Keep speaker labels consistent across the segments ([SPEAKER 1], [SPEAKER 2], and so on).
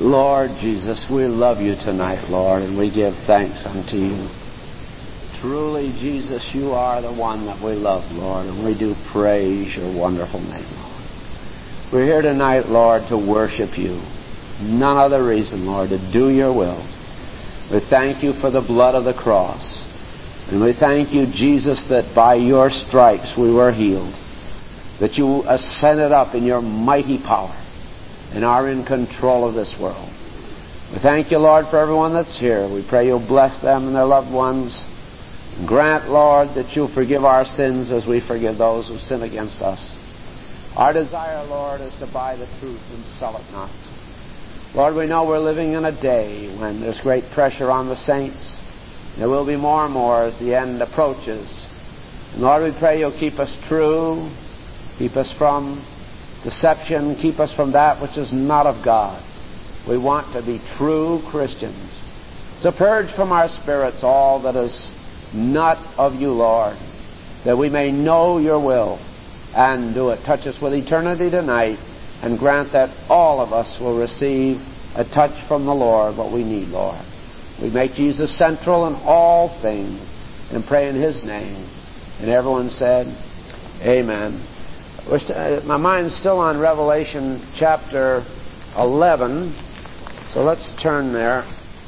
[SPEAKER 1] Lord Jesus, we love you tonight, Lord, and we give thanks unto you. Truly, Jesus, you are the one that we love, Lord, and we do praise your wonderful name, Lord. We're here tonight, Lord, to worship you. None other reason, Lord, to do your will. We thank you for the blood of the cross. And we thank you, Jesus, that by your stripes we were healed. That you ascended up in your mighty power and are in control of this world. We thank you, Lord, for everyone that's here. We pray you'll bless them and their loved ones. And grant, Lord, that you'll forgive our sins as we forgive those who sin against us. Our desire, Lord, is to buy the truth and sell it not. Lord, we know we're living in a day when there's great pressure on the saints. There will be more and more as the end approaches. And Lord, we pray you'll keep us true, keep us from deception, keep us from that which is not of God. We want to be true Christians. So purge from our spirits all that is not of you, Lord, that we may know your will and do it. Touch us with eternity tonight, and grant that all of us will receive a touch from the Lord, what we need, Lord. We make Jesus central in all things and pray in his name. And everyone said, amen. My mind's still on Revelation chapter 11, so let's turn there.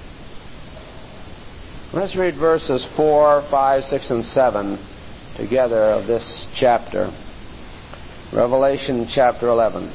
[SPEAKER 1] Let's read verses 4, 5, 6, and 7 together of this chapter. Revelation chapter 11.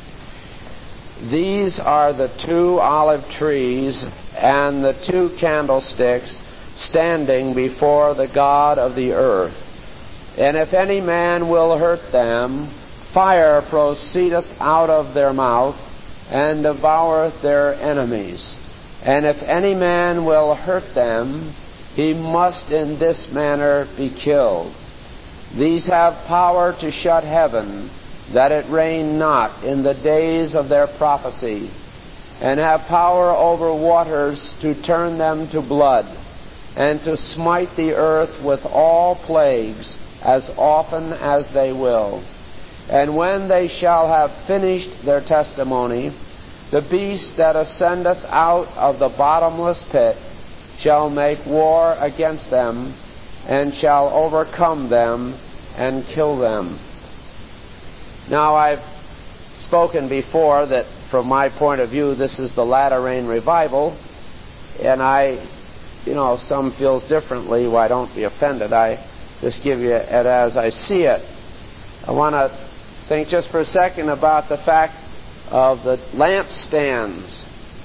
[SPEAKER 1] These are the 2 olive trees and the 2 candlesticks standing before the God of the earth. And if any man will hurt them, fire proceedeth out of their mouth, and devoureth their enemies. And if any man will hurt them, he must in this manner be killed. These have power to shut heaven, that it rain not in the days of their prophecy, and have power over waters to turn them to blood, and to smite the earth with all plagues as often as they will. And when they shall have finished their testimony, the beast that ascendeth out of the bottomless pit shall make war against them, and shall overcome them and kill them. Now, I've spoken before that from my point of view, this is the latter rain revival, and if some feels differently, why don't be offended. I just give you it as I see it. I want to think just for a second about the fact of the lampstands.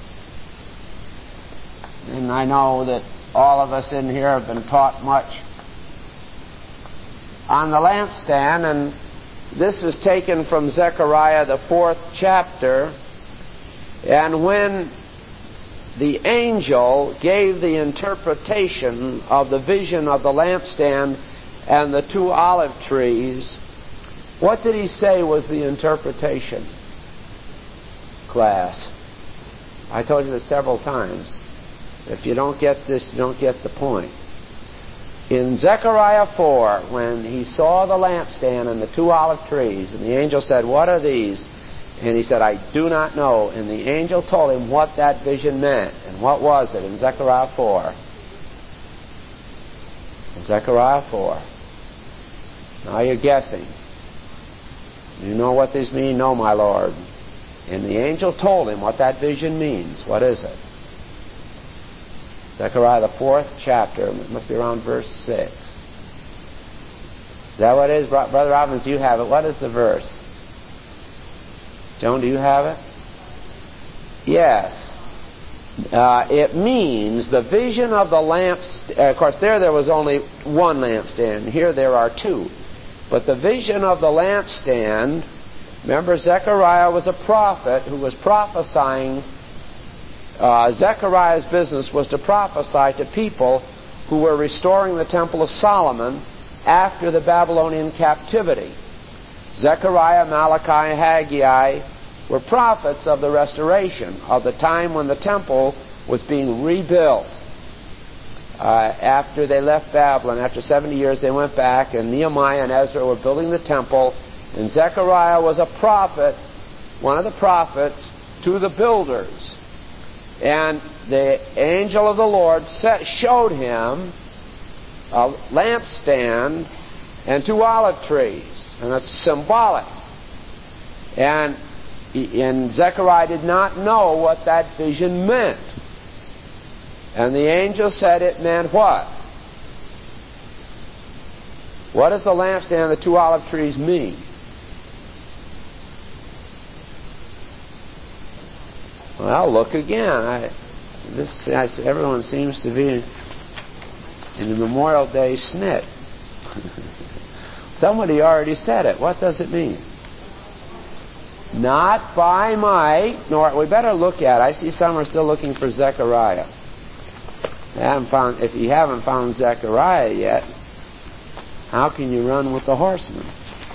[SPEAKER 1] And I know that all of us in here have been taught much on the lampstand, and this is taken from Zechariah, the 4th chapter. And when the angel gave the interpretation of the vision of the lampstand and the 2 olive trees, what did he say was the interpretation? Class, I told you this several times. If you don't get this, you don't get the point. In Zechariah 4, when he saw the lampstand and the 2 olive trees, and the angel said, "What are these?" And he said, "I do not know." And the angel told him what that vision meant. And what was it in Zechariah 4? In Zechariah 4. Now you're guessing. You know what these mean? No, my Lord. And the angel told him what that vision means. What is it? Zechariah, the 4th chapter. It must be around verse 6. Is that what it is? Brother Robbins, do you have it? What is the verse? Joan, do you have it? Yes. It means the vision of the lamps. Of course, there was only 1 lampstand. Here there are 2. But the vision of the lampstand, remember, Zechariah was a prophet who was prophesying. Zechariah's business was to prophesy to people who were restoring the Temple of Solomon after the Babylonian captivity. Zechariah, Malachi, Haggai were prophets of the restoration, of the time when the temple was being rebuilt. After they left Babylon, after 70 years, they went back, and Nehemiah and Ezra were building the temple, and Zechariah was a prophet, one of the prophets, to the builders. And the angel of the Lord showed him a lampstand and 2 olive trees. And that's symbolic. And Zechariah did not know what that vision meant. And the angel said it meant what? What does the lampstand and the 2 olive trees mean? Well, look again. Everyone seems to be in the Memorial Day snit. Somebody already said it. What does it mean? Not by might, nor... We better look at it. I see some are still looking for Zechariah. If you haven't found Zechariah yet, how can you run with the horsemen?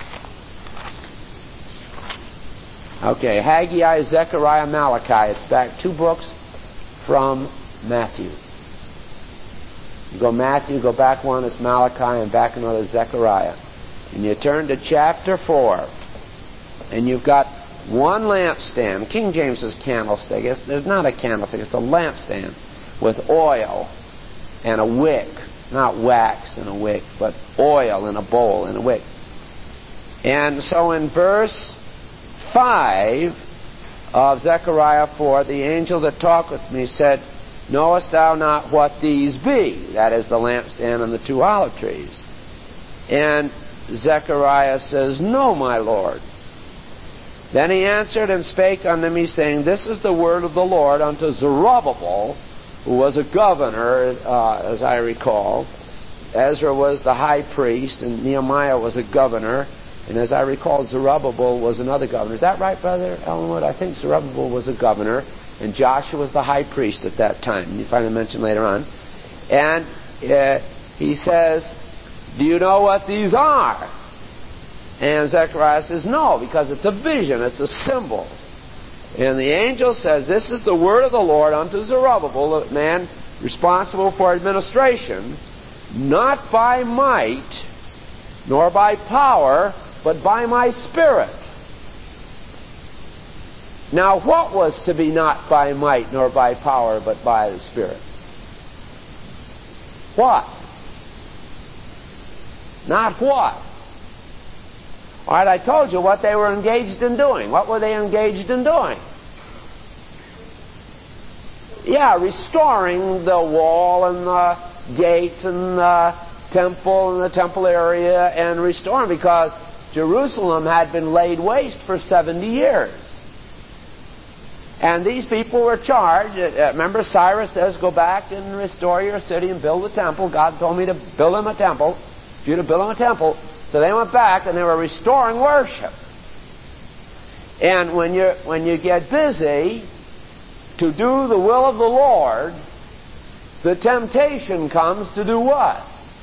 [SPEAKER 1] Okay, Haggai, Zechariah, Malachi. It's back 2 books from Matthew. You go Matthew, go back 1, it's Malachi, and back another Zechariah. And you turn to chapter 4, and you've got 1 lampstand. King James says candlestick. It's not a candlestick, it's a lampstand with oil and a wick. Not wax in a wick, but oil in a bowl in a wick. And so in verse 5 of Zechariah 4, the angel that talked with me said, knowest thou not what these be? That is the lampstand and the 2 olive trees. And Zechariah says, no, my Lord. Then he answered and spake unto me, saying, this is the word of the Lord unto Zerubbabel, who was a governor, as I recall. Ezra was the high priest, and Nehemiah was a governor. And as I recall, Zerubbabel was another governor. Is that right, Brother Ellenwood? I think Zerubbabel was a governor, and Joshua was the high priest at that time. You find it mentioned later on. And he says, do you know what these are? And Zechariah says, no, because it's a vision, it's a symbol. And the angel says, this is the word of the Lord unto Zerubbabel, the man responsible for administration, not by might, nor by power, but by my Spirit. Now, what was to be not by might, nor by power, but by the Spirit? What? Not what? All right, I told you what they were engaged in doing. What were they engaged in doing? Yeah, restoring the wall and the gates and the temple area, and restoring, because Jerusalem had been laid waste for 70 years. And these people were charged. Remember, Cyrus says, go back and restore your city and build a temple. God told me to build him a temple, for you to build him a temple. So they went back and they were restoring worship. And when you get busy to do the will of the Lord, the temptation comes to do what?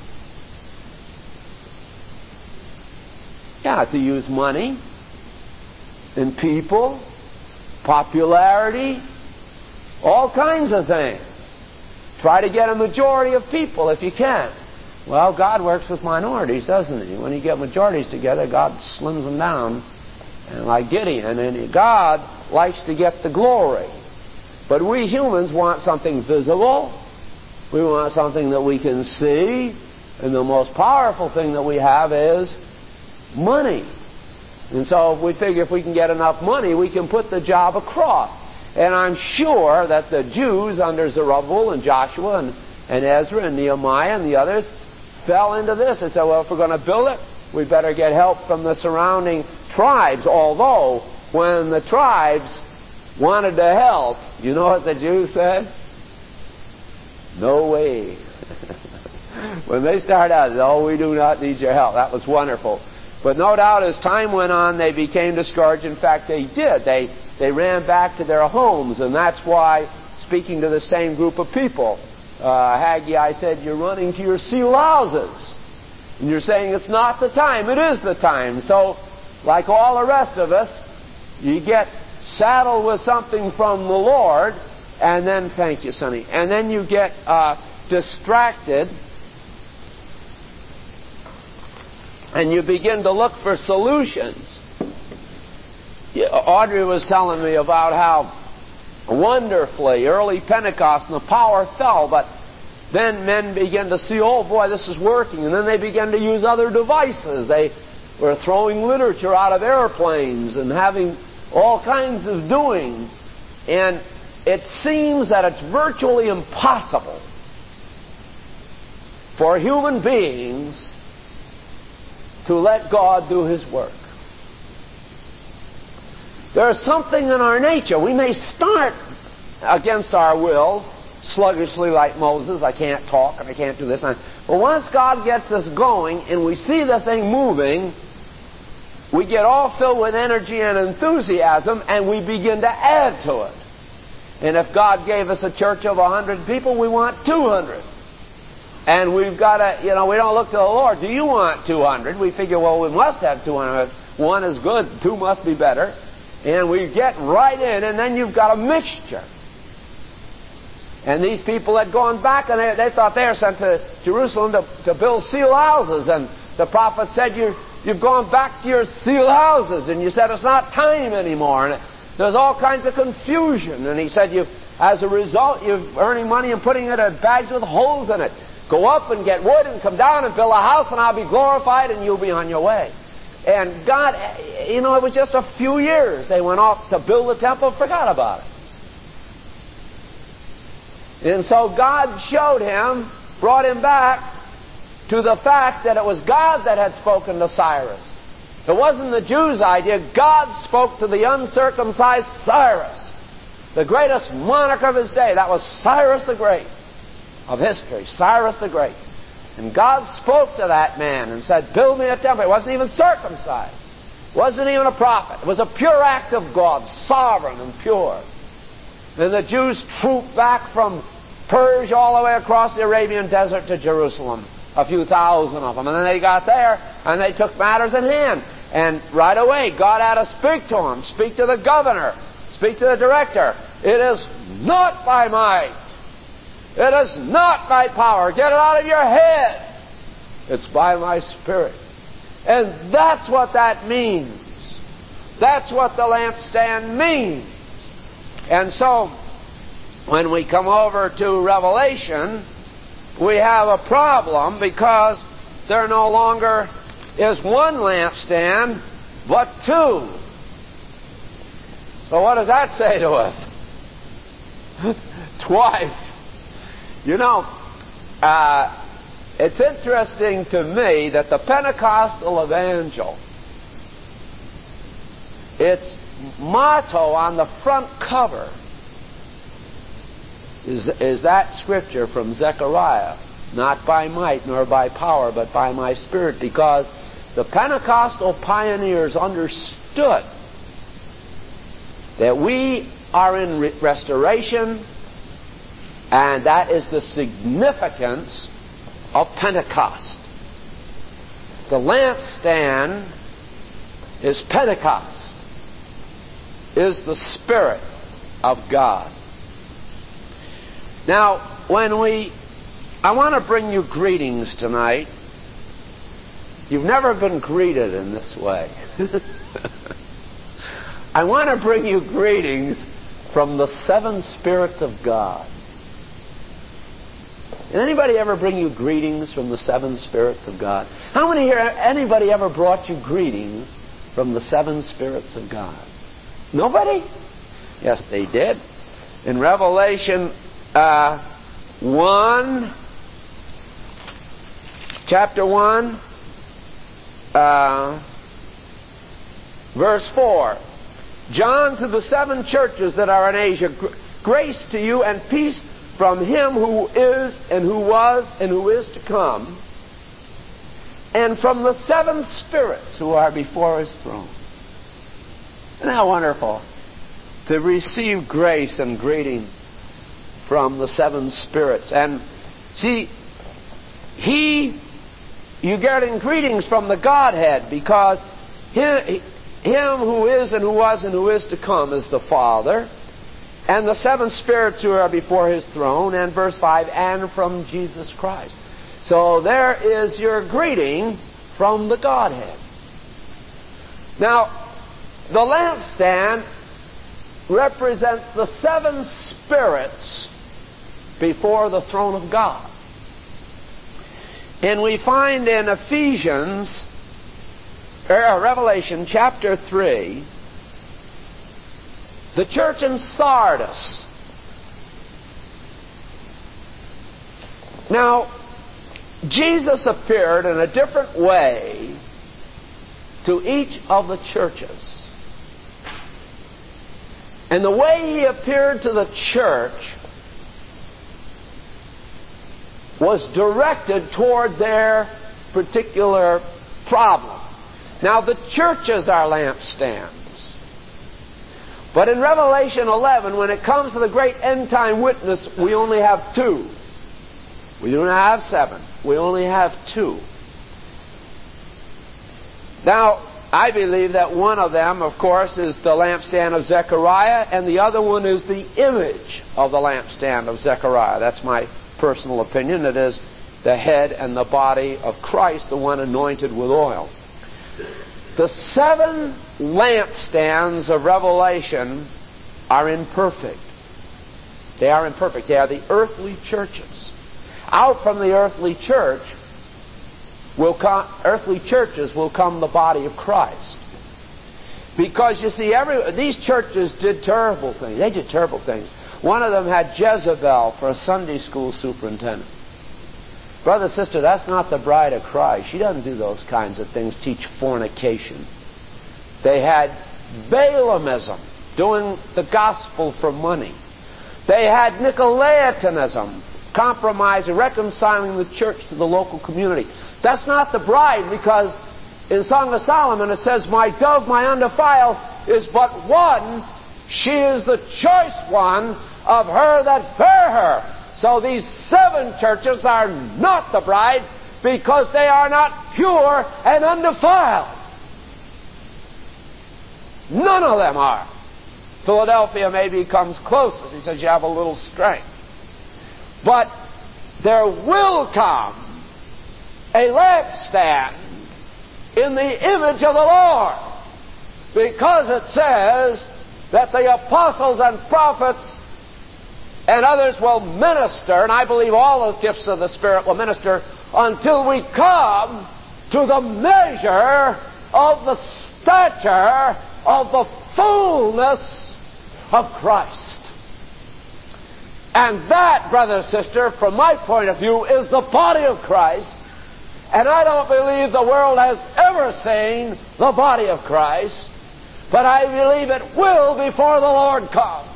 [SPEAKER 1] Yeah, to use money and people, popularity, all kinds of things. Try to get a majority of people if you can. Well, God works with minorities, doesn't he? When you get majorities together, God slims them down. And like Gideon, and God likes to get the glory. But we humans want something visible. We want something that we can see. And the most powerful thing that we have is money. And so we figure if we can get enough money, we can put the job across. And I'm sure that the Jews under Zerubbabel and Joshua and Ezra and Nehemiah and the others fell into this and said, well, if we're going to build it, we better get help from the surrounding tribes. Although, when the tribes wanted to help, you know what the Jews said? No way. When they started out, no, we do not need your help. That was wonderful. But no doubt as time went on, they became discouraged. In fact, they did. They ran back to their homes, and that's why, speaking to the same group of people, Haggai said, you're running to your seal houses. And you're saying it's not the time. It is the time. So, like all the rest of us, you get saddled with something from the Lord, and then, thank you, Sonny, and then you get distracted, and you begin to look for solutions. Audrey was telling me about how wonderfully, early Pentecost, and the power fell, but then men began to see, oh boy, this is working, and then they began to use other devices. They were throwing literature out of airplanes and having all kinds of doing, and it seems that it's virtually impossible for human beings to let God do His work. There's something in our nature. We may start against our will, sluggishly like Moses. I can't talk and I can't do this. But once God gets us going and we see the thing moving, we get all filled with energy and enthusiasm, and we begin to add to it. And if God gave us a church of 100 people, we want 200. And we've got to, we don't look to the Lord, do you want 200? We figure, well, we must have 200. One is good, two must be better. And we get right in, and then you've got a mixture. And these people had gone back, and they thought they were sent to Jerusalem to build seal houses. And the prophet said, you've gone back to your seal houses. And you said, it's not time anymore. And there's all kinds of confusion. And he said, as a result, you're earning money and putting it in bags with holes in it. Go up and get wood and come down and build a house, and I'll be glorified, and you'll be on your way. And God, it was just a few years. They went off to build the temple, forgot about it. And so God showed him, brought him back to the fact that it was God that had spoken to Cyrus. It wasn't the Jews' idea. God spoke to the uncircumcised Cyrus, the greatest monarch of his day. That was Cyrus the Great of history, Cyrus the Great. And God spoke to that man and said, build me a temple. He wasn't even circumcised. Wasn't even a prophet. It was a pure act of God, sovereign and pure. And the Jews trooped back from Persia all the way across the Arabian desert to Jerusalem, a few thousand of them. And then they got there and they took matters in hand. And right away, God had to speak to them, speak to the governor, speak to the director. It is not by might. It is not by power. Get it out of your head. It's by my Spirit. And that's what that means. That's what the lampstand means. And so, when we come over to Revelation, we have a problem because there no longer is one lampstand, but two. So what does that say to us? Twice. It's interesting to me that the Pentecostal Evangel, its motto on the front cover is that scripture from Zechariah, not by might nor by power, but by my Spirit, because the Pentecostal pioneers understood that we are in restoration, and that is the significance of Pentecost. The lampstand is Pentecost, is the Spirit of God. Now, I want to bring you greetings tonight. You've never been greeted in this way. I want to bring you greetings from the seven spirits of God. Did anybody ever bring you greetings from the seven spirits of God? How many here, anybody ever brought you greetings from the seven spirits of God? Nobody? Yes, they did. In Revelation 1, chapter 1, verse 4. John, to the seven churches that are in Asia, grace to you and peace from Him who is and who was and who is to come, and from the seven spirits who are before His throne. Isn't that wonderful? To receive grace and greeting from the seven spirits. And see, you're getting greetings from the Godhead, because Him who is and who was and who is to come is the Father, and the seven spirits who are before His throne, and verse 5, and from Jesus Christ. So there is your greeting from the Godhead. Now, the lampstand represents the 7 spirits before the throne of God. And we find in Revelation chapter 3, the church in Sardis. Now, Jesus appeared in a different way to each of the churches. And the way he appeared to the church was directed toward their particular problem. Now, the churches are lampstands. But in Revelation 11, when it comes to the great end-time witness, we only have 2. We do not have 7. We only have 2. Now, I believe that one of them, of course, is the lampstand of Zechariah, and the other one is the image of the lampstand of Zechariah. That's my personal opinion. It is the head and the body of Christ, the one anointed with oil. The 7 lampstands of Revelation are imperfect. They are imperfect. They are the earthly churches. Out from the earthly churches will come the body of Christ. Because you see, these churches did terrible things. They did terrible things. One of them had Jezebel for a Sunday school superintendent. Brother, sister, that's not the bride of Christ. She doesn't do those kinds of things, teach fornication. They had Balaamism, doing the gospel for money. They had Nicolaitanism, compromising, reconciling the church to the local community. That's not the bride, because in Song of Solomon it says, "My dove, my undefiled, is but one. She is the choice one of her that bare her." So these 7 churches are not the bride, because they are not pure and undefiled. None of them are. Philadelphia maybe comes closest. He says you have a little strength. But there will come a lampstand in the image of the Lord, because it says that the apostles and prophets and others will minister, and I believe all the gifts of the Spirit will minister until we come to the measure of the stature of the fullness of Christ. And that, brother and sister, from my point of view, is the body of Christ. And I don't believe the world has ever seen the body of Christ, but I believe it will before the Lord comes.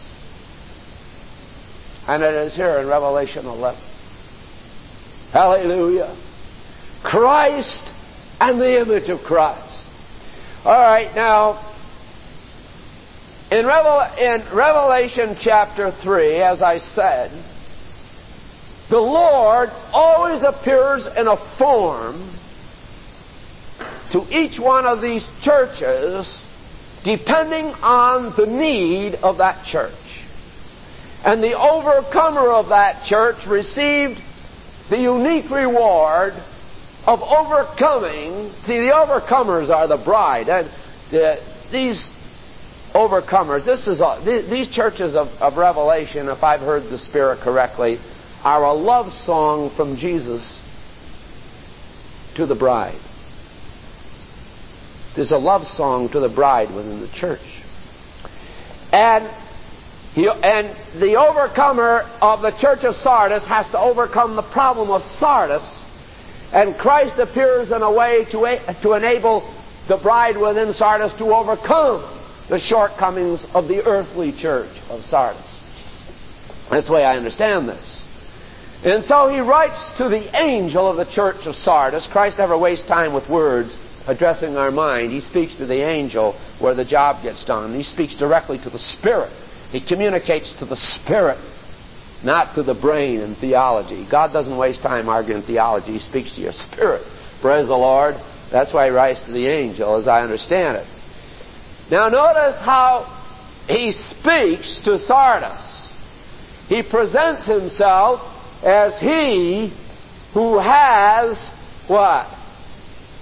[SPEAKER 1] And it is here in Revelation 11. Hallelujah. Christ and the image of Christ. All right, now, in Revelation chapter 3, as I said, the Lord always appears in a form to each one of these churches depending on the need of that church. And the overcomer of that church received the unique reward of overcoming. See, the overcomers are the bride. And these overcomers, these churches of Revelation, if I've heard the Spirit correctly, are a love song from Jesus to the bride. There's a love song to the bride within the church. And the overcomer of the church of Sardis has to overcome the problem of Sardis. And Christ appears in a way to enable the bride within Sardis to overcome the shortcomings of the earthly church of Sardis. That's the way I understand this. And so he writes to the angel of the church of Sardis. Christ never wastes time with words addressing our mind. He speaks to the angel where the job gets done. He speaks directly to the Spirit. He communicates to the Spirit, not to the brain and theology. God doesn't waste time arguing theology. He speaks to your spirit. Praise the Lord. That's why he writes to the angel, as I understand it. Now notice how he speaks to Sardis. He presents himself as he who has what?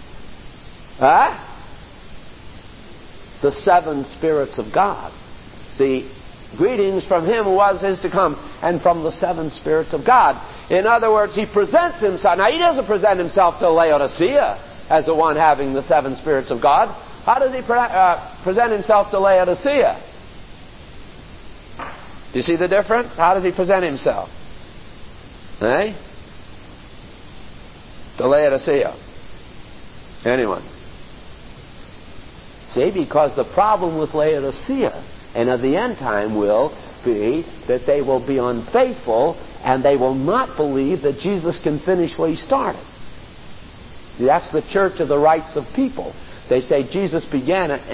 [SPEAKER 1] The 7 spirits of God. See, greetings from him who was, is to come, and from the seven spirits of God. In other words, he presents himself. Now, he doesn't present himself to Laodicea as the one having the seven spirits of God. How does he present himself to Laodicea? Do you see the difference? How does he present himself? To Laodicea. Anyone? See, because the problem with Laodicea and of the end time will be that they will be unfaithful and they will not believe that Jesus can finish what he started. See, that's the church of the rights of people. They say Jesus began it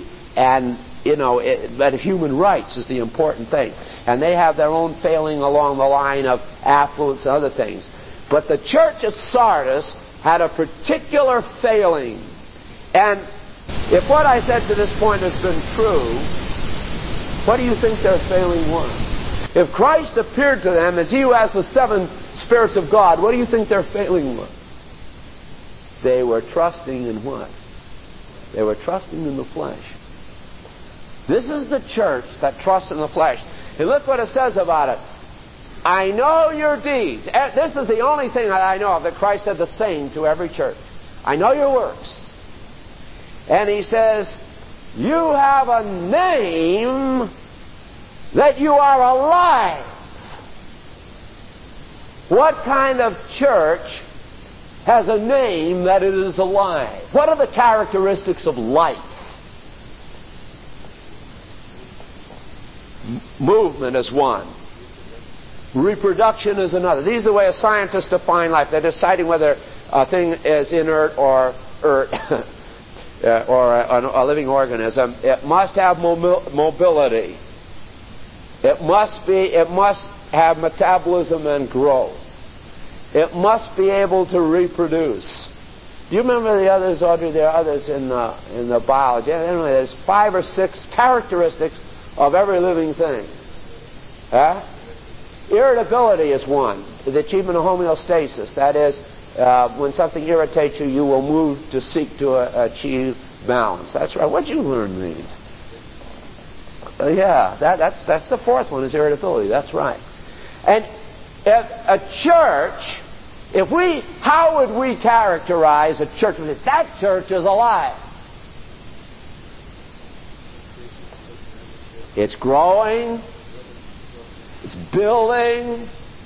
[SPEAKER 1] but human rights is the important thing. And they have their own failing along the line of affluence and other things. But the church at Sardis had a particular failing. And if what I said to this point has been true, what do you think their failing was? If Christ appeared to them as he who has the seven spirits of God, what do you think their failing was? They were trusting in what? They were trusting in the flesh. This is the church that trusts in the flesh. And look what it says about it. I know your deeds. This is the only thing that I know of that Christ said the same to every church. I know your works. And he says, you have a name that you are alive. What kind of church has a name that it is alive? What are the characteristics of life? Movement is one. Reproduction is another. These are the way a scientist define life. They're deciding whether a thing is inert or a living organism. It must have mobility. It must have metabolism and growth. It must be able to reproduce. Do you remember the others, Audrey? There are others in the biology. Anyway, there's 5 or 6 characteristics of every living thing. Irritability is one. The achievement of homeostasis. That is, when something irritates you, you will move to seek to achieve balance. That's right. What'd you learn these? That's the 4th one is irritability. That's right. And if a church, how would we characterize a church? That church is alive. It's growing. It's building.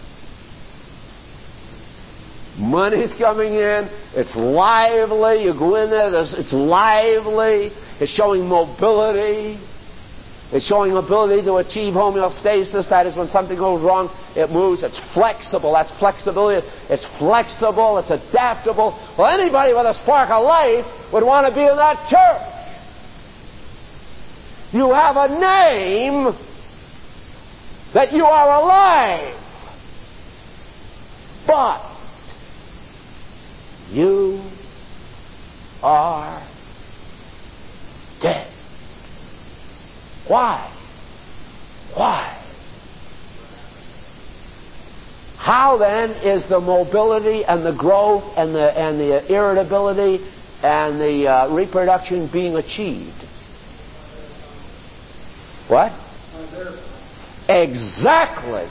[SPEAKER 1] Money's coming in. It's lively. You go in there, it's lively. It's showing mobility. It's showing ability to achieve homeostasis. That is, when something goes wrong, it moves. It's flexible. That's flexibility. It's flexible. It's adaptable. Well, anybody with a spark of life would want to be in that church. You have a name that you are alive. But you are dead. Why? Why? How then is the mobility and the growth and the irritability and the reproduction being achieved? What? Exactly.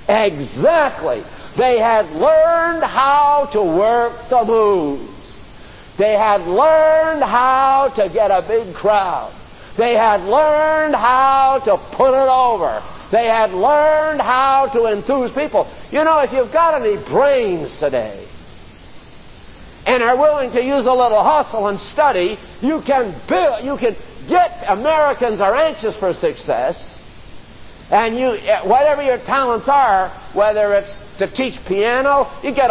[SPEAKER 1] They had learned how to work the moves. They had learned how to get a big crowd. They had learned how to put it over. They had learned how to enthuse people. You know, if you've got any brains today and are willing to use a little hustle and study, you can get. Americans are anxious for success, and whatever your talents are, whether it's to teach piano,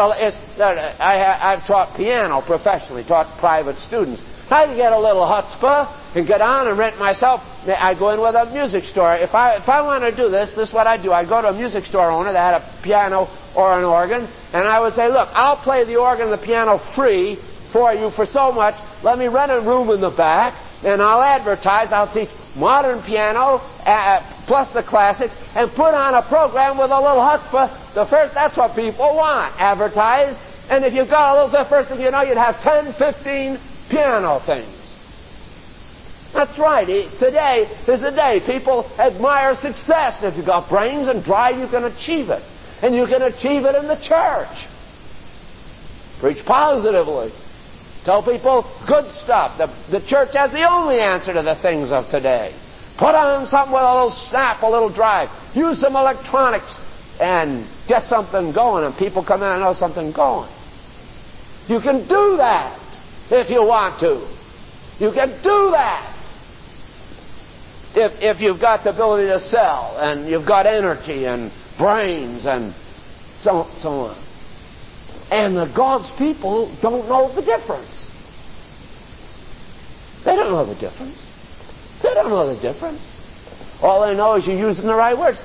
[SPEAKER 1] I've taught piano professionally, taught private students. I can get a little chutzpah and get on and rent myself. I go in with a music store. If I want to do this is what I do. I go to a music store owner that had a piano or an organ, and I would say, look, I'll play the organ and the piano free for you for so much. Let me rent a room in the back, and I'll advertise. I'll teach modern piano plus the classics, and put on a program with a little chutzpah. That's what people want. Advertise. And if you've got a little, the first thing you know, you'd have 10, 15 piano things. That's right. Today is a day people admire success. And if you've got brains and drive, you can achieve it. And you can achieve it in the church. Preach positively. Tell people good stuff. The church has the only answer to the things of today. Put on something with a little snap, a little drive. Use some electronics and get something going. And people come in and know something going. You can do that if you want to. You can do that if you've got the ability to sell and you've got energy and brains and so on. And the God's people don't know the difference. They don't know the difference. They don't know the difference. All they know is you're using the right words.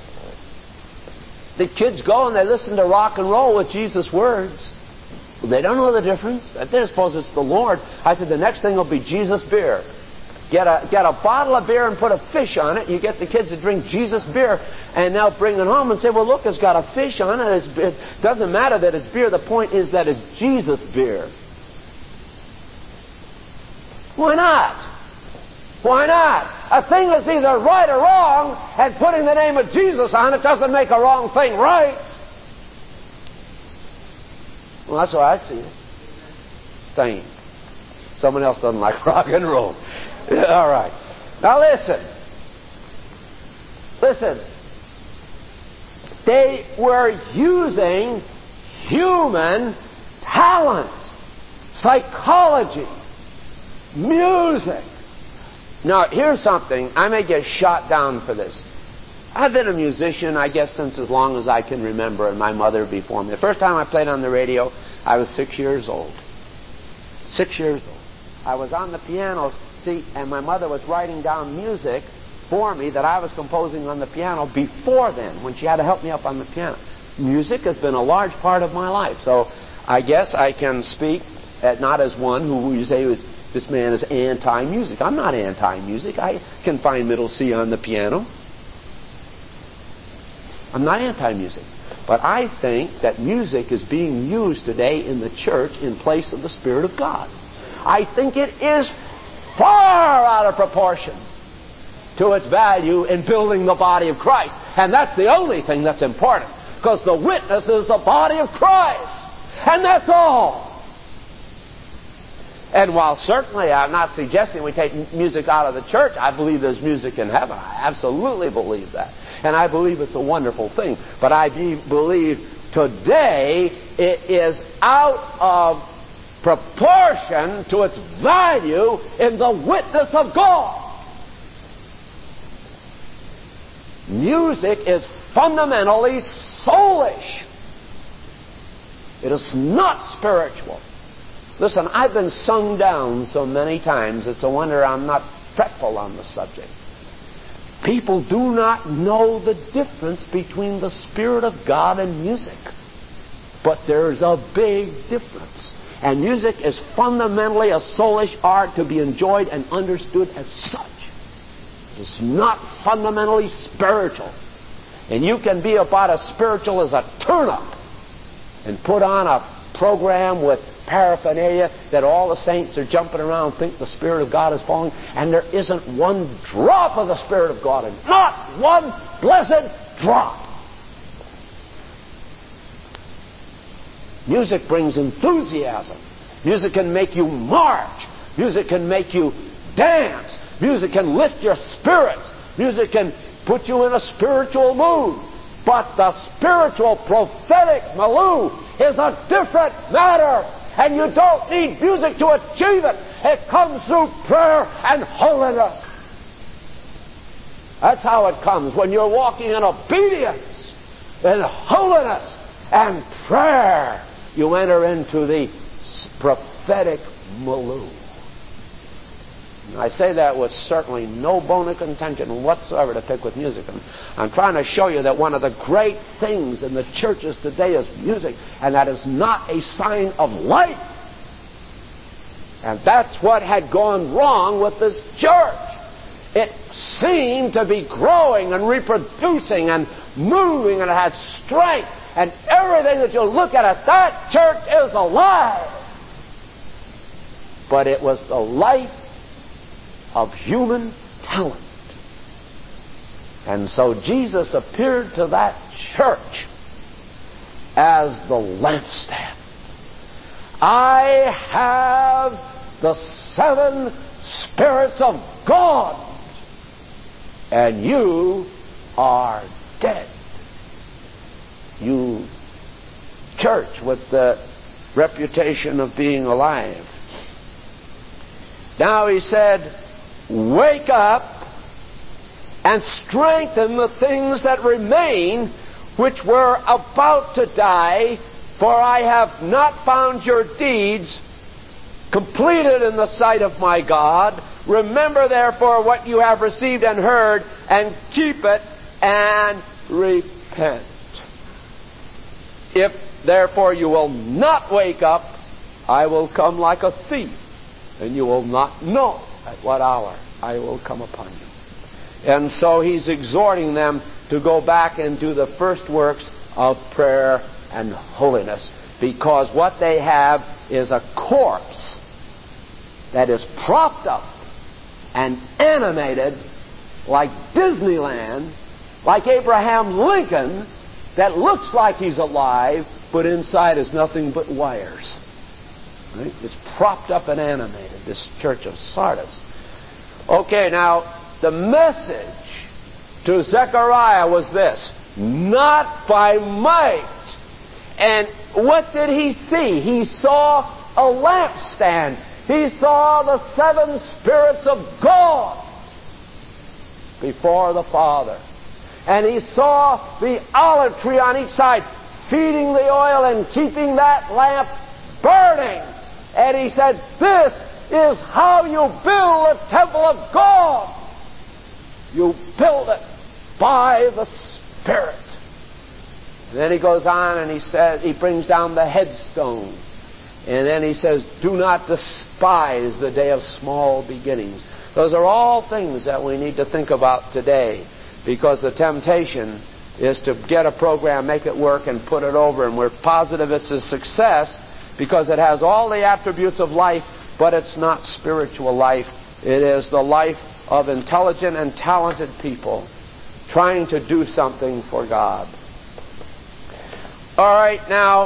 [SPEAKER 1] The kids go and they listen to rock and roll with Jesus' words. They don't know the difference. They suppose it's the Lord. I said the next thing will be Jesus beer. Get a bottle of beer and put a fish on it. You get the kids to drink Jesus beer, and they'll bring it home and say, well, look, it's got a fish on it. It doesn't matter that it's beer. The point is that it's Jesus beer. Why not? Why not? A thing is either right or wrong, and putting the name of Jesus on it doesn't make a wrong thing right. Well, that's what I see it. Thank you. Someone else doesn't like rock and roll. All right. Now listen. Listen. They were using human talent, psychology, music. Now, here's something. I may get shot down for this. I've been a musician, I guess, since as long as I can remember, and my mother before me. The first time I played on the radio, I was 6 years old. 6 years old. I was on the piano seat, and my mother was writing down music for me that I was composing on the piano before then, when she had to help me up on the piano. Music has been a large part of my life, so I guess I can speak not as one who you say this man is anti-music. I'm not anti-music. I can find middle C on the piano. I'm not anti-music. But I think that music is being used today in the church in place of the Spirit of God. I think it is far out of proportion to its value in building the body of Christ. And that's the only thing that's important. Because the witness is the body of Christ. And that's all. And while certainly I'm not suggesting we take music out of the church, I believe there's music in heaven. I absolutely believe that. And I believe it's a wonderful thing. But I believe today it is out of proportion to its value in the witness of God. Music is fundamentally soulish. It is not spiritual. Listen, I've been sung down so many times, it's a wonder I'm not fretful on the subject. People do not know the difference between the Spirit of God and music. But there's a big difference. And music is fundamentally a soulish art to be enjoyed and understood as such. It's not fundamentally spiritual. And you can be about as spiritual as a turnip and put on a program with paraphernalia that all the saints are jumping around and think the Spirit of God is falling, and there isn't one drop of the Spirit of God in it. Not one blessed drop. Music brings enthusiasm. Music can make you march. Music can make you dance. Music can lift your spirits. Music can put you in a spiritual mood. But the spiritual prophetic milieu is a different matter. And you don't need music to achieve it. It comes through prayer and holiness. That's how it comes. When you're walking in obedience, in holiness and prayer, you enter into the prophetic milieu. I say that with certainly no bone of contention whatsoever to pick with music. I'm trying to show you that one of the great things in the churches today is music, and that is not a sign of life. And that's what had gone wrong with this church. It seemed to be growing and reproducing and moving, and it had strength, and everything that you look at it, that church is alive. But it was the life of human talent. And so Jesus appeared to that church as the lampstand. I have the 7 spirits of God, and you are dead. You church with the reputation of being alive. Now he said, wake up and strengthen the things that remain, which were about to die, for I have not found your deeds completed in the sight of my God. Remember therefore what you have received and heard, and keep it, and repent. If therefore you will not wake up, I will come like a thief, and you will not know at what hour I will come upon you. And so he's exhorting them to go back and do the first works of prayer and holiness, because what they have is a corpse that is propped up and animated like Disneyland, like Abraham Lincoln, that looks like he's alive, but inside is nothing but wires. Right? It's propped up and animated, this church of Sardis. Okay, now, the message to Zechariah was this: not by might. And what did he see? He saw a lampstand. He saw the 7 spirits of God before the Father. And he saw the olive tree on each side, feeding the oil and keeping that lamp burning. And he said, this is how you build the temple of God. You build it by the Spirit. And then he goes on and he says, he brings down the headstone. And then he says, do not despise the day of small beginnings. Those are all things that we need to think about today, because the temptation is to get a program, make it work, and put it over. And we're positive it's a success because it has all the attributes of life, but it's not spiritual life. It is the life of intelligent and talented people trying to do something for God. All right, now,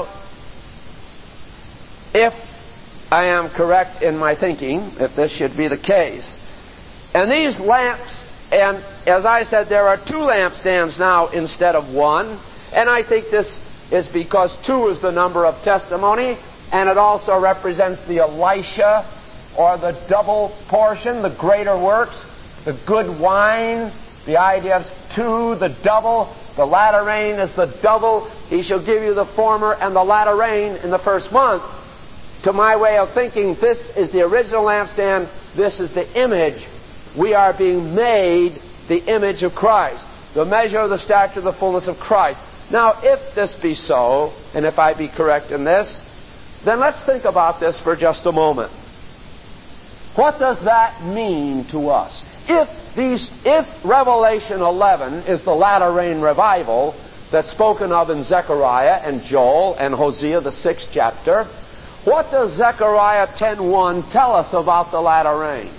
[SPEAKER 1] if I am correct in my thinking, if this should be the case, and these lamps, and as I said, there are 2 lampstands now instead of 1, and I think this is because 2 is the number of testimony, and it also represents the Elisha, or the double portion, the greater works, the good wine. The idea of 2, the double. The latter rain is the double. He shall give you the former and the latter rain in the first month. To my way of thinking, this is the original lampstand. This is the image. We are being made the image of Christ, the measure of the stature of the fullness of Christ. Now, if this be so, and if I be correct in this, then let's think about this for just a moment. What does that mean to us? If Revelation 11 is the latter rain revival that's spoken of in Zechariah and Joel and Hosea, the 6th chapter, what does Zechariah 10:1 tell us about the latter rain?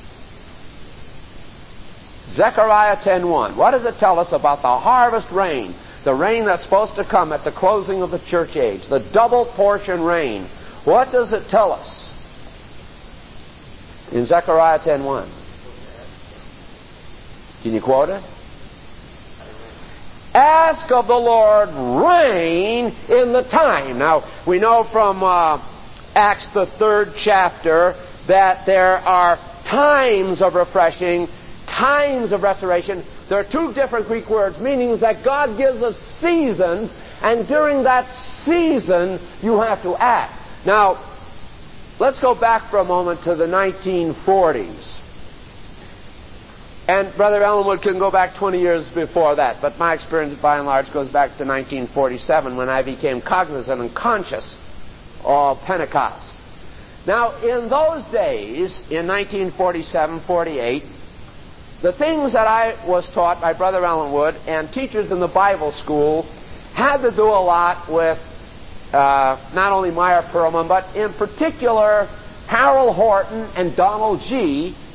[SPEAKER 1] Zechariah 10:1. What does it tell us about the harvest rain? The rain that's supposed to come at the closing of the church age. The double portion rain. What does it tell us? In Zechariah 10:1. Can you quote it? Ask of the Lord rain in the time. Now, we know from Acts the 3rd chapter that there are times of refreshing, times of restoration. There are 2 different Greek words, meaning that God gives a season, and during that season you have to act. Now, let's go back for a moment to the 1940s. And Brother Ellenwood can go back 20 years before that, but my experience by and large goes back to 1947 when I became cognizant and conscious of Pentecost. Now, in those days, in 1947, 48, the things that I was taught by Brother Ellenwood and teachers in the Bible school had to do a lot with not only Meyer Perlman, but in particular Harold Horton and Donald G.,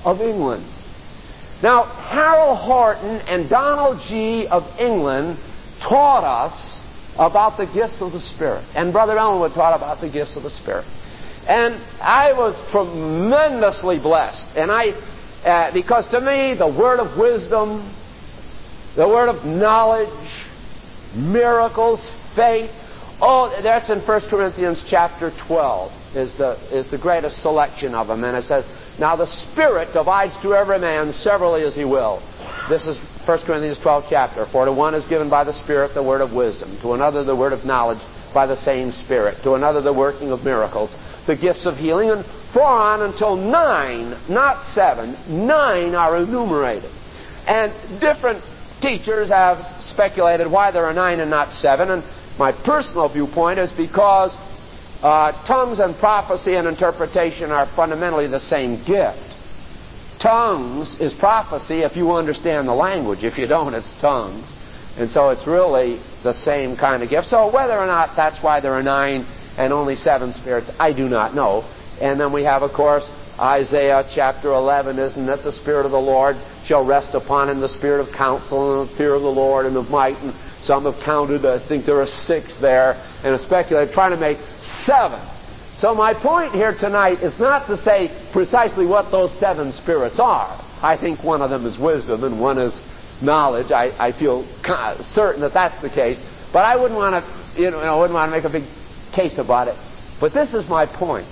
[SPEAKER 1] of England. Now, Harold Horton and Donald G. of England taught us about the gifts of the Spirit. And Brother Ellenwood taught about the gifts of the Spirit. And I was tremendously blessed. And because to me, the word of wisdom, the word of knowledge, miracles, faith, that's in 1 Corinthians chapter 12 is the greatest selection of them. And it says, now the Spirit divides to every man severally as he will. This is 1 Corinthians 12 chapter. For to one is given by the Spirit the word of wisdom, to another the word of knowledge by the same Spirit, to another the working of miracles, the gifts of healing, and for on until 9, not 7, 9 are enumerated. And different teachers have speculated why there are 9 and not 7, and my personal viewpoint is because tongues and prophecy and interpretation are fundamentally the same gift. Tongues is prophecy if you understand the language. If you don't, it's tongues. And so it's really the same kind of gift. So whether or not that's why there are 9 and only 7 spirits, I do not know. And then we have, of course, Isaiah chapter 11, isn't it? The Spirit of the Lord shall rest upon him, the spirit of counsel and the fear of the Lord and of might. And some have counted, I think there are 6 there, and have speculated, trying to make 7. So my point here tonight is not to say precisely what those 7 spirits are. I think one of them is wisdom and one is knowledge. I feel certain that that's the case. But I wouldn't want to make a big case about it. But this is my point.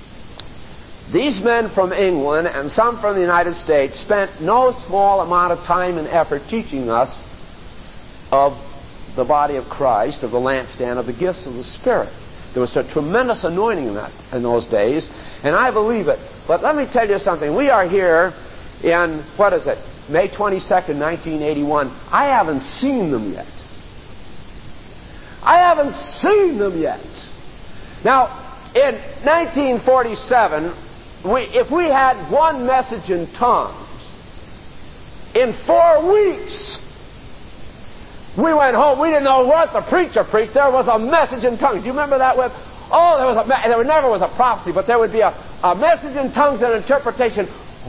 [SPEAKER 1] These men from England and some from the United States spent no small amount of time and effort teaching us of the body of Christ, of the lampstand, of the gifts of the Spirit. There was a tremendous anointing in those days, and I believe it. But let me tell you something. We are here in, May 22nd, 1981. I haven't seen them yet. I haven't seen them yet. Now, in 1947, if we had one message in tongues, in 4 weeks, we went home. We didn't know what the preacher preached. There was a message in tongues. Do you remember that? There never was a prophecy, but there would be a message in tongues and interpretation.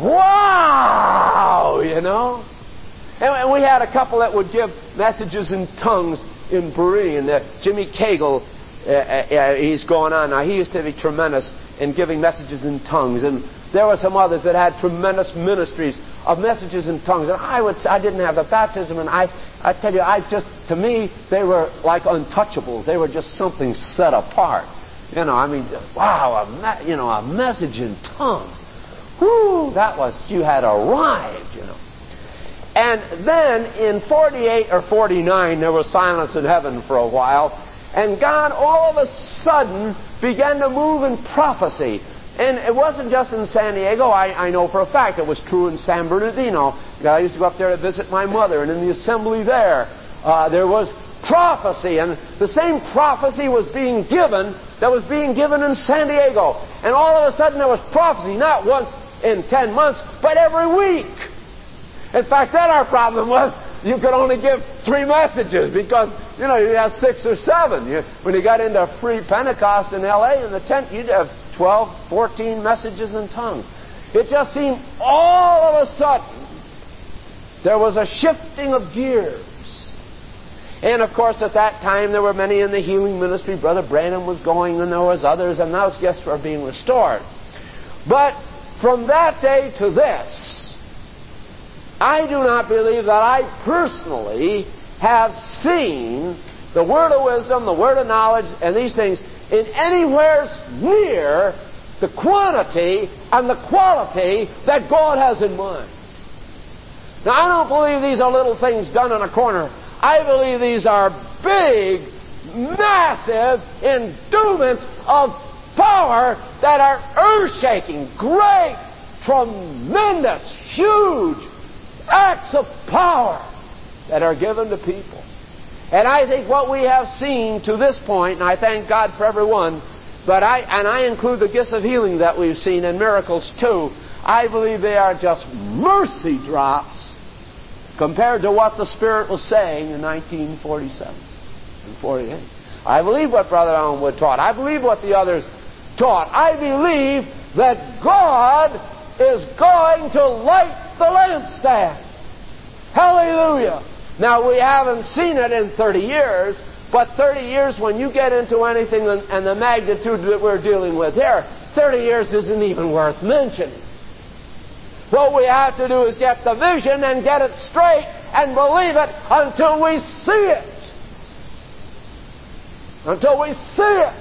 [SPEAKER 1] Wow! And we had a couple that would give messages in tongues in Berean. Jimmy Cagle, he's going on now. He used to be tremendous in giving messages in tongues. And there were some others that had tremendous ministries of messages in tongues. And I didn't have the baptism, and I tell you, to me, they were like untouchables. They were just something set apart. Wow, a message in tongues. Whoo, you had arrived, And then in 48 or 49, there was silence in heaven for a while, and God all of a sudden began to move in prophecy. And it wasn't just in San Diego. I know for a fact it was true in San Bernardino. I used to go up there to visit my mother, and in the assembly there was prophecy, and the same prophecy was being given that was being given in San Diego. And all of a sudden there was prophecy, not once in 10 months, but every week. In fact, then our problem was you could only give 3 messages because, you have 6 or 7. When you got into free Pentecost in L.A. in the tent, you'd have 12, 14 messages in tongues. It just seemed all of a sudden there was a shifting of gears. And of course at that time there were many in the healing ministry. Brother Branham was going, and there was others, and those gifts were being restored. But from that day to this, I do not believe that I personally have seen the word of wisdom, the word of knowledge, and these things in anywhere near the quantity and the quality that God has in mind. Now, I don't believe these are little things done in a corner. I believe these are big, massive endowments of power that are earth-shaking, great, tremendous, huge acts of power that are given to people. And I think what we have seen to this point, and I thank God for every one, but I include the gifts of healing that we've seen and miracles too, I believe they are just mercy drops compared to what the Spirit was saying in 1947 and 48. I believe what Brother Ellenwood taught. I believe what the others taught. I believe that God is going to light the lampstand. Hallelujah. Now, we haven't seen it in 30 years, but 30 years, when you get into anything and the magnitude that we're dealing with here, 30 years isn't even worth mentioning. What we have to do is get the vision and get it straight and believe it until we see it. Until we see it.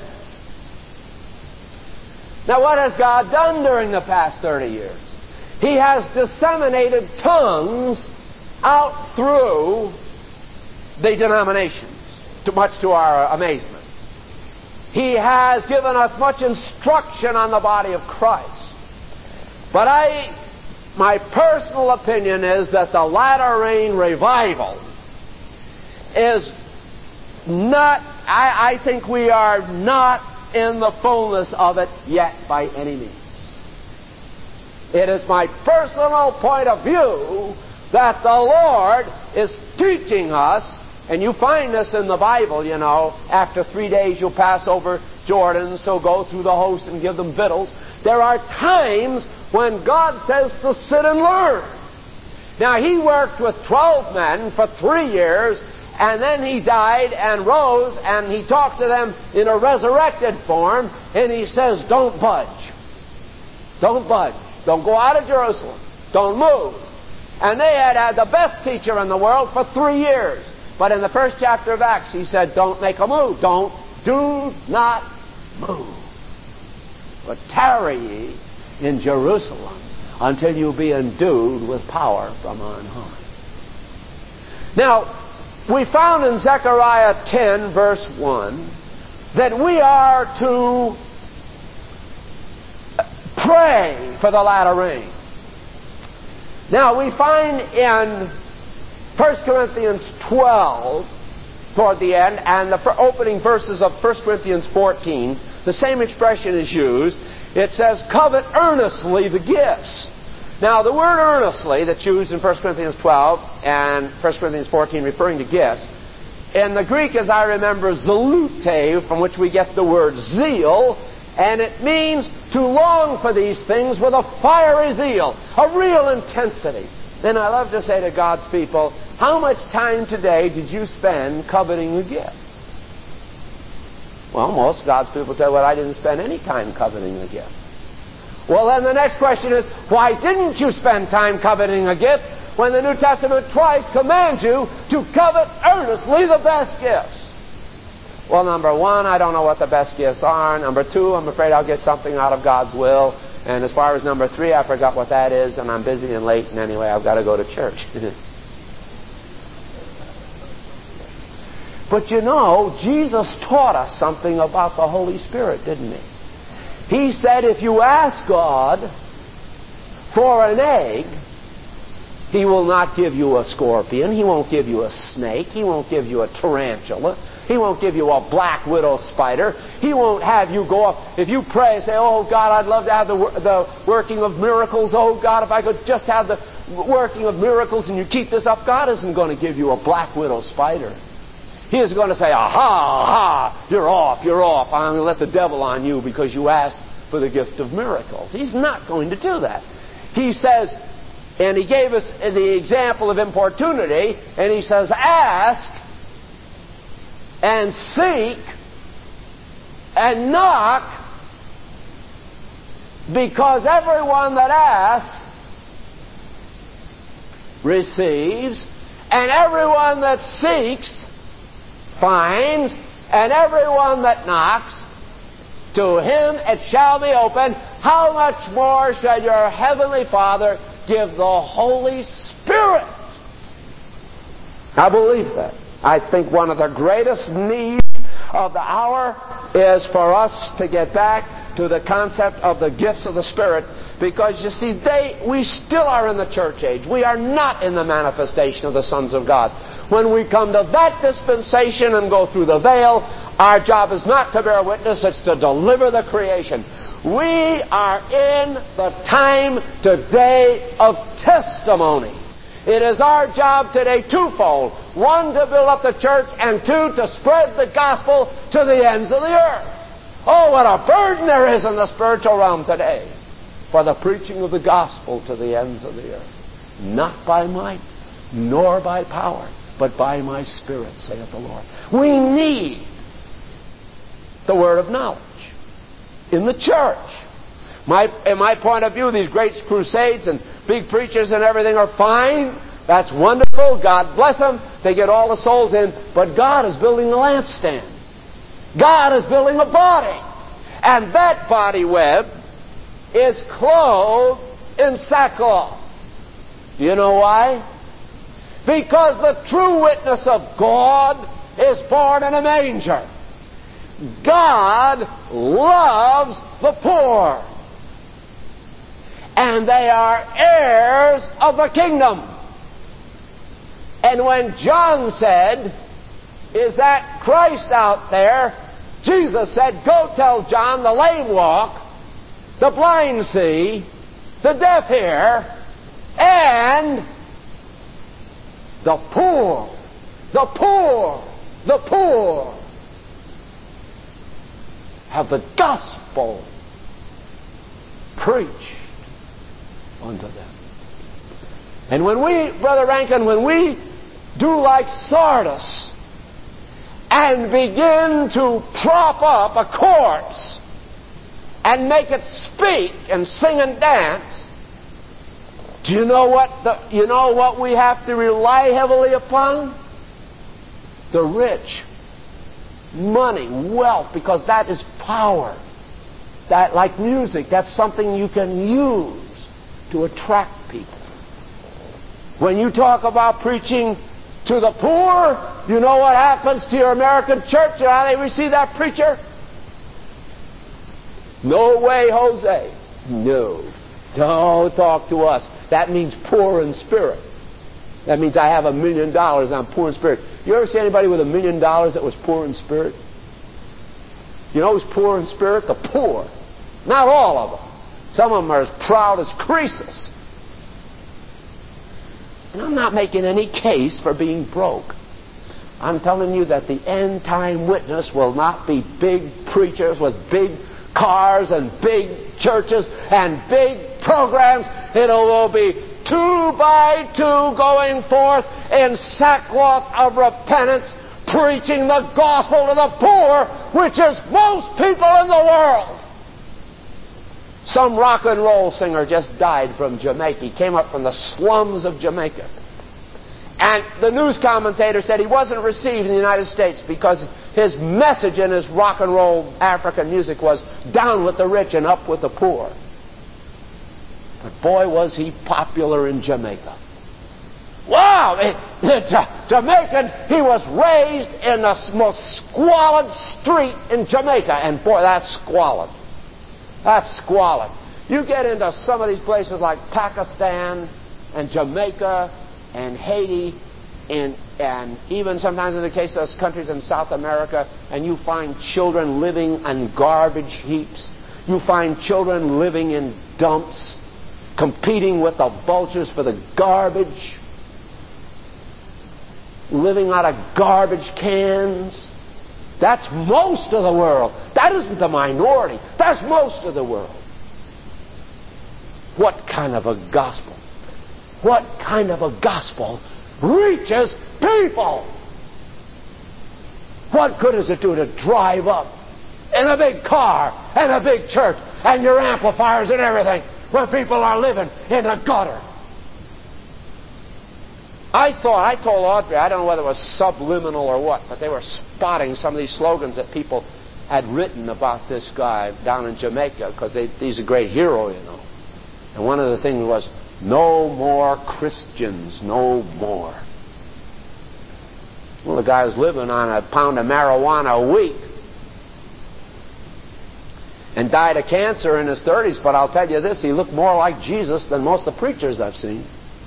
[SPEAKER 1] Now, what has God done during the past 30 years? He has disseminated tongues out through the denominations, much to our amazement. He has given us much instruction on the body of Christ. But my personal opinion is that the latter rain revival is not, I think we are not in the fullness of it yet by any means. It is my personal point of view that the Lord is teaching us, and you find this in the Bible, you know, after 3 days you'll pass over Jordan, so go through the host and give them victuals. There are times when God says to sit and learn. Now, He worked with 12 men for 3 years, and then He died and rose, and He talked to them in a resurrected form, and He says, don't budge. Don't budge. Don't go out of Jerusalem. Don't move. And they had the best teacher in the world for 3 years. But in the first chapter of Acts, He said, don't make a move. Do not move. But tarry ye in Jerusalem until you be endued with power from on high. Now, we found in Zechariah 10, verse 1, that we are to pray for the latter rain. Now, we find in 1 Corinthians 12, toward the end, and the opening verses of 1 Corinthians 14, the same expression is used. It says, covet earnestly the gifts. Now, the word earnestly that's used in 1 Corinthians 12 and 1 Corinthians 14 referring to gifts, in the Greek, as I remember, zelute, from which we get the word zeal, and it means to long for these things with a fiery zeal, a real intensity. Then I love to say to God's people, how much time today did you spend coveting the gift? Well, most God's people tell, well, I didn't spend any time coveting the gift. Well, then the next question is, why didn't you spend time coveting a gift when the New Testament twice commands you to covet earnestly the best gifts? Well, number one, I don't know what the best gifts are. Number two, I'm afraid I'll get something out of God's will. And as far as number three, I forgot what that is, and I'm busy and late, and anyway, I've got to go to church. But you know, Jesus taught us something about the Holy Spirit, didn't He? He said, if you ask God for an egg, He will not give you a scorpion. He won't give you a snake. He won't give you a tarantula. He won't give you a black widow spider. He won't have you go up. If you pray and say, oh, God, I'd love to have the working of miracles. Oh, God, if I could just have the working of miracles, and you keep this up, God isn't going to give you a black widow spider. He is going to say, aha, you're off. I'm going to let the devil on you because you asked for the gift of miracles. He's not going to do that. He says, and He gave us the example of importunity, and He says, ask and seek and knock, because everyone that asks receives, and everyone that seeks finds, and everyone that knocks, to him it shall be opened. How much more shall your heavenly Father give the Holy Spirit? I believe that. I think one of the greatest needs of the hour is for us to get back to the concept of the gifts of the Spirit, because you see, we still are in the church age. We are not in the manifestation of the sons of God. When we come to that dispensation and go through the veil, our job is not to bear witness, it's to deliver the creation. We are in the time today of testimony. It is our job today twofold. One, to build up the church, and two, to spread the gospel to the ends of the earth. Oh, what a burden there is in the spiritual realm today. for the preaching of the gospel to the ends of the earth. Not by might, nor by power, but by my Spirit, saith the Lord. We need the word of knowledge in the church. In my point of view, these great crusades and big preachers and everything are fine. That's wonderful. God bless them. They get all the souls in. But God is building a lampstand. God is building a body. And that body web is clothed in sackcloth. Do you know why? Because the true witness of God is born in a manger. God loves the poor. And they are heirs of the kingdom. And when John said, "Is that Christ out there?" Jesus said, "Go tell John the lame walk, the blind see, the deaf hear, and the poor have the gospel preached unto them." And when we, Brother Rankin, when we do like Sardis and begin to prop up a corpse and make it speak and sing and dance, do you know what we have to rely heavily upon? The rich. Money, wealth, because that is power. That, like music, that's something you can use to attract people. When you talk about preaching to the poor, you know what happens to your American church? You know how they receive that preacher? No way, Jose. No. Don't talk to us. That means poor in spirit. That means I have $1 million, I'm poor in spirit. You ever see anybody with $1 million that was poor in spirit? You know who's poor in spirit? The poor. Not all of them. Some of them are as proud as Croesus. And I'm not making any case for being broke. I'm telling you that the end-time witness will not be big preachers with big cars and big churches and big programs. It will be 2 by 2 going forth in sackcloth of repentance, preaching the gospel to the poor, which is most people in the world. Some rock and roll singer just died from Jamaica. He came up from the slums of Jamaica. And the news commentator said he wasn't received in the United States because his message in his rock and roll African music was down with the rich and up with the poor. But boy, was he popular in Jamaica. Wow! Jamaican, he was raised in the most squalid street in Jamaica. And boy, that's squalid. That's squalid. You get into some of these places like Pakistan and Jamaica and Haiti and even sometimes in the case of those countries in South America, and you find children living on garbage heaps. You find children living in dumps, competing with the vultures for the garbage, living out of garbage cans. That's most of the world. That isn't the minority. That's most of the world. What kind of a gospel? What kind of a gospel reaches people? What good does it do to drive up in a big car and a big church and your amplifiers and everything when people are living in the gutter? I told Audrey, I don't know whether it was subliminal or what, but they were spotting some of these slogans that people had written about this guy down in Jamaica, because he's a great hero, you know. And one of the things was, "No more Christians, no more." Well, the guy was living on a pound of marijuana a week and died of cancer in his 30s, but I'll tell you this, he looked more like Jesus than most of the preachers I've seen.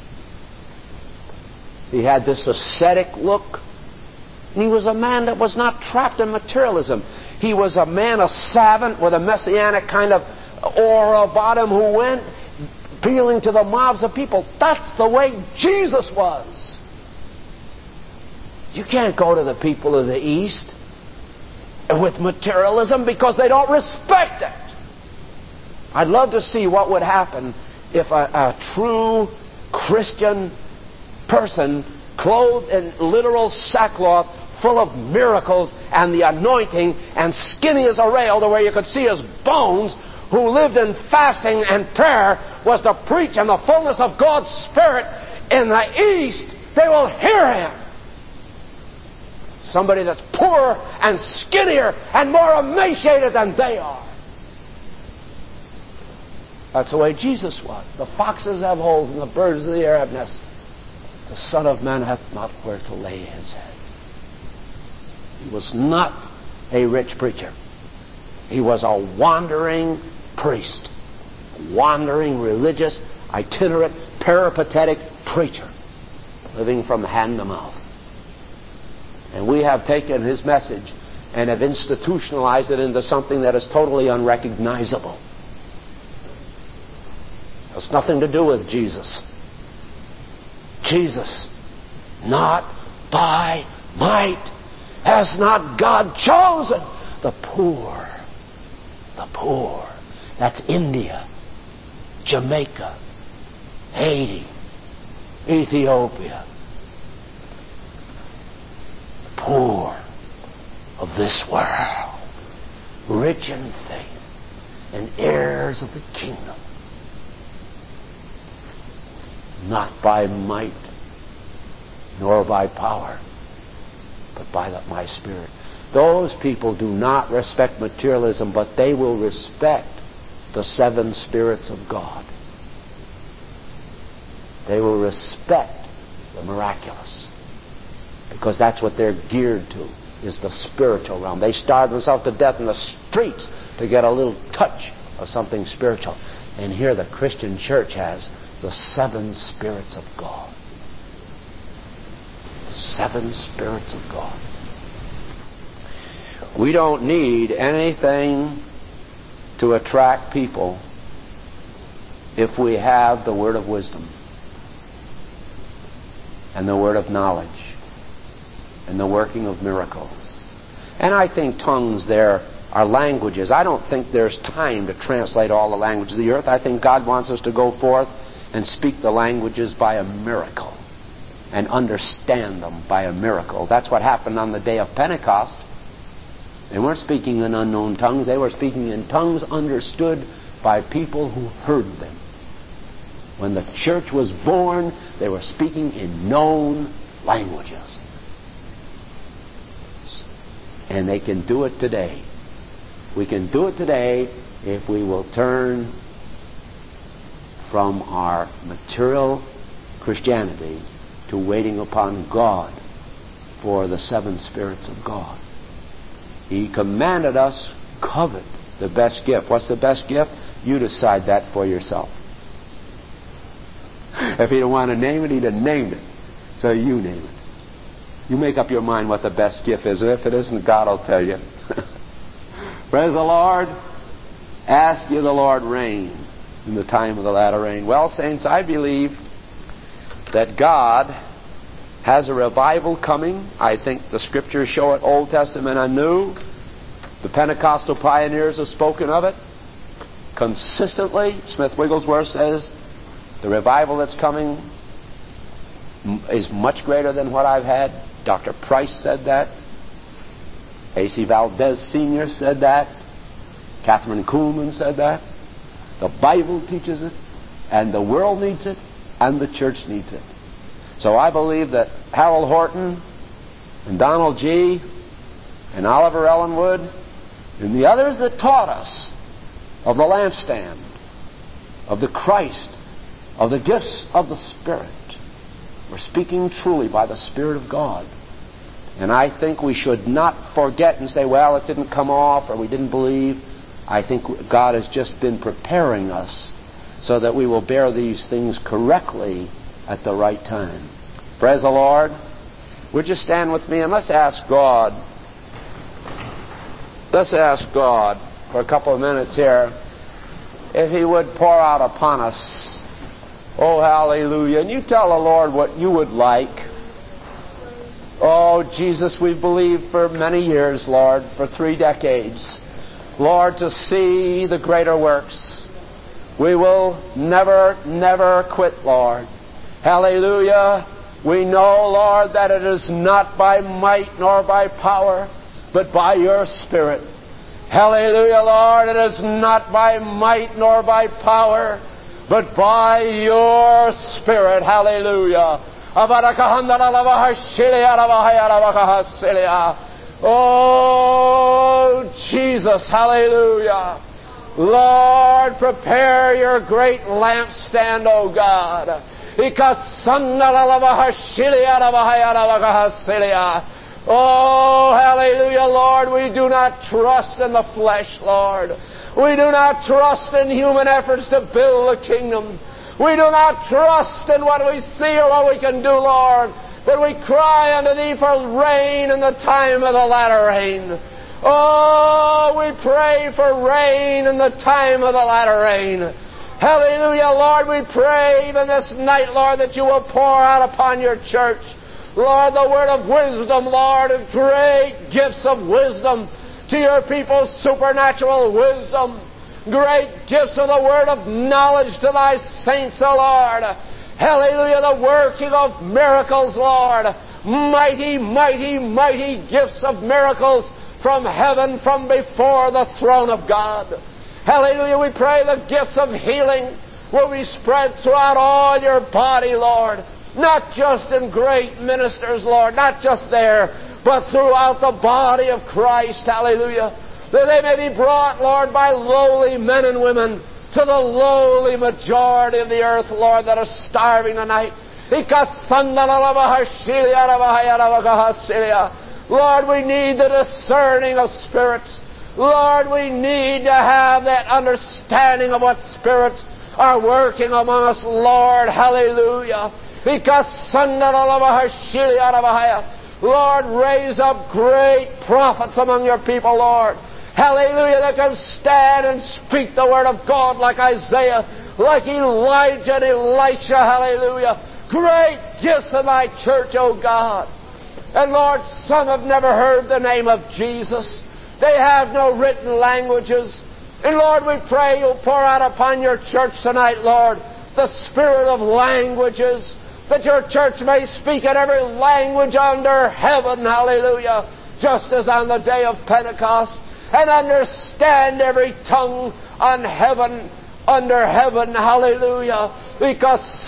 [SPEAKER 1] He had this ascetic look. He was a man that was not trapped in materialism. He was a man, a savant with a messianic kind of aura about him, who went appealing to the mobs of people. That's the way Jesus was. You can't go to the people of the East with materialism because they don't respect it. I'd love to see what would happen if a true Christian person, clothed in literal sackcloth, full of miracles and the anointing, and skinny as a rail to where you could see his bones, who lived in fasting and prayer, was to preach in the fullness of God's Spirit in the East, they will hear him. Somebody that's poorer and skinnier and more emaciated than they are. That's the way Jesus was. The foxes have holes and the birds of the air have nests. The Son of Man hath not where to lay his head. He was not a rich preacher. He was a wandering priest. Wandering, religious, itinerant, peripatetic preacher. Living from hand to mouth. And we have taken his message and have institutionalized it into something that is totally unrecognizable. It has nothing to do with Jesus. Jesus, not by might, has not God chosen the poor. The poor. That's India, Jamaica, Haiti, Ethiopia. Poor of this world, rich in faith, and heirs of the kingdom. Not by might, nor by power, but by my Spirit. Those people do not respect materialism, but they will respect the seven spirits of God. They will respect the miraculous, because that's what they're geared to, is the spiritual realm. They starve themselves to death in the streets to get a little touch of something spiritual. And here the Christian church has the seven spirits of God. The seven spirits of God. We don't need anything to attract people if we have the word of wisdom and the word of knowledge and the working of miracles. And I think tongues there are languages. I don't think there's time to translate all the languages of the earth. I think God wants us to go forth and speak the languages by a miracle and understand them by a miracle. That's what happened on the day of Pentecost. They weren't speaking in unknown tongues. They were speaking in tongues understood by people who heard them. When the church was born, they were speaking in known languages. And they can do it today. We can do it today if we will turn from our material Christianity to waiting upon God for the seven spirits of God. He commanded us, covet the best gift. What's the best gift? You decide that for yourself. If he didn't want to name it, he'd have named it. So you name it. You make up your mind what the best gift is. And if it isn't, God will tell you. Praise the Lord. Ask you the Lord rain in the time of the latter rain. Well, saints, I believe that God has a revival coming. I think the Scriptures show it, Old Testament and New. The Pentecostal pioneers have spoken of it consistently. Smith Wigglesworth says the revival that's coming is much greater than what I've had. Dr. Price said that. A.C. Valdez Sr. said that. Catherine Kuhlman said that. The Bible teaches it, and the world needs it, and the church needs it. So I believe that Harold Horton and Donald G. and Oliver Ellenwood and the others that taught us of the lampstand, of the Christ, of the gifts of the Spirit, were speaking truly by the Spirit of God. And I think we should not forget and say, well, it didn't come off or we didn't believe. I think God has just been preparing us so that we will bear these things correctly at the right time. Praise the Lord. Would you stand with me and let's ask God. Let's ask God for a couple of minutes here if He would pour out upon us. Oh, hallelujah. And you tell the Lord what you would like. Oh, Jesus, we've believed for many years, Lord, for 3 decades. Lord, to see the greater works. We will never, never quit, Lord. Hallelujah. We know, Lord, that it is not by might nor by power, but by your Spirit. Hallelujah, Lord. It is not by might nor by power, but by your Spirit. Hallelujah. Oh, Jesus. Hallelujah. Lord, prepare your great lampstand, O God. Oh, hallelujah, Lord. We do not trust in the flesh, Lord. We do not trust in human efforts to build the kingdom. We do not trust in what we see or what we can do, Lord. But we cry unto Thee for rain in the time of the latter rain. Oh, we pray for rain in the time of the latter rain. Hallelujah, Lord. We pray even this night, Lord, that you will pour out upon your church, Lord, the word of wisdom, Lord, and great gifts of wisdom to your people, supernatural wisdom, great gifts of the word of knowledge to thy saints, O Lord. Hallelujah, the working of miracles, Lord. Mighty, mighty, mighty gifts of miracles from heaven, from before the throne of God. Hallelujah, we pray the gifts of healing will be spread throughout all your body, Lord. Not just in great ministers, Lord, not just there, but throughout the body of Christ. Hallelujah. That they may be brought, Lord, by lowly men and women to the lowly majority of the earth, Lord, that are starving tonight. Lord, we need the discerning of spirits. Lord, we need to have that understanding of what spirits are working among us, Lord. Hallelujah. Lord, raise up great prophets among your people, Lord. Hallelujah, that can stand and speak the word of God like Isaiah, like Elijah and Elisha. Hallelujah. Great gifts in thy church, O God. And Lord, some have never heard the name of Jesus. They have no written languages. And Lord, we pray you'll pour out upon your church tonight, Lord, the spirit of languages, that your church may speak in every language under heaven, hallelujah, just as on the day of Pentecost, and understand every tongue on heaven, under heaven, hallelujah, because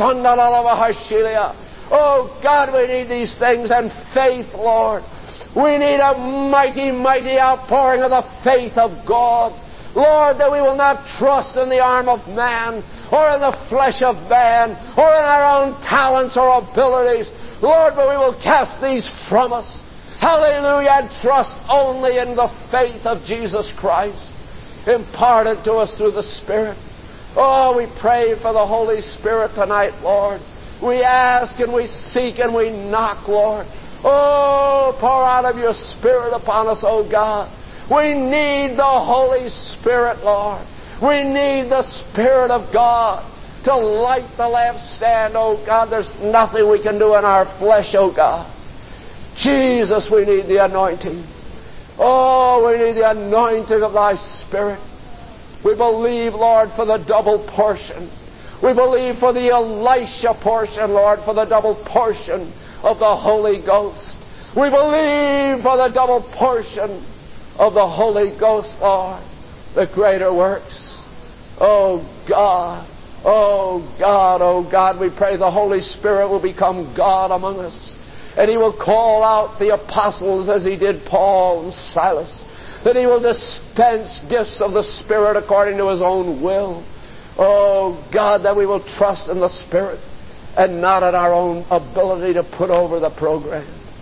[SPEAKER 1] oh God, we need these things, and faith, Lord. We need a mighty, mighty outpouring of the faith of God. Lord, that we will not trust in the arm of man, or in the flesh of man, or in our own talents or abilities, Lord, but we will cast these from us. Hallelujah, and trust only in the faith of Jesus Christ, imparted to us through the Spirit. Oh, we pray for the Holy Spirit tonight, Lord. We ask and we seek and we knock, Lord. Oh, pour out of your Spirit upon us, oh God. We need the Holy Spirit, Lord. We need the Spirit of God to light the lampstand, oh God. There's nothing we can do in our flesh, oh God. Jesus, we need the anointing. Oh, we need the anointing of thy Spirit. We believe, Lord, for the double portion. We believe for the Elisha portion, Lord, for the double portion of the Holy Ghost. We believe for the double portion of the Holy Ghost, Lord, the greater works. Oh God, oh God, oh God, we pray the Holy Spirit will become God among us. And He will call out the apostles as He did Paul and Silas. That He will dispense gifts of the Spirit according to His own will. Oh God, that we will trust in the Spirit and not in our own ability to put over the program.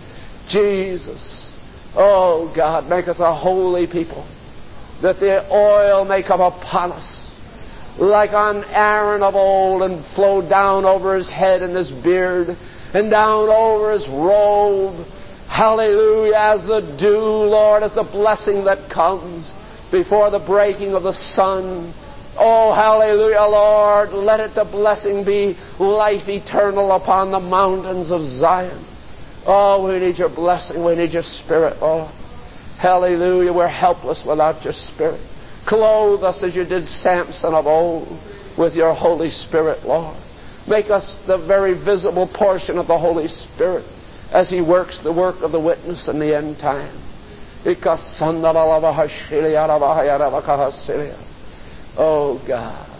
[SPEAKER 1] Jesus, oh God, make us a holy people, that the oil may come upon us like on Aaron of old and flow down over his head and his beard and down over his robe. Hallelujah, as the dew, Lord, as the blessing that comes before the breaking of the sun. Oh, hallelujah, Lord, let it, the blessing, be life eternal upon the mountains of Zion. Oh, we need your blessing. We need your Spirit, Lord. Hallelujah, we're helpless without your Spirit. Clothe us as you did Samson of old with your Holy Spirit, Lord. Make us the very visible portion of the Holy Spirit as He works the work of the witness in the end time. Oh God,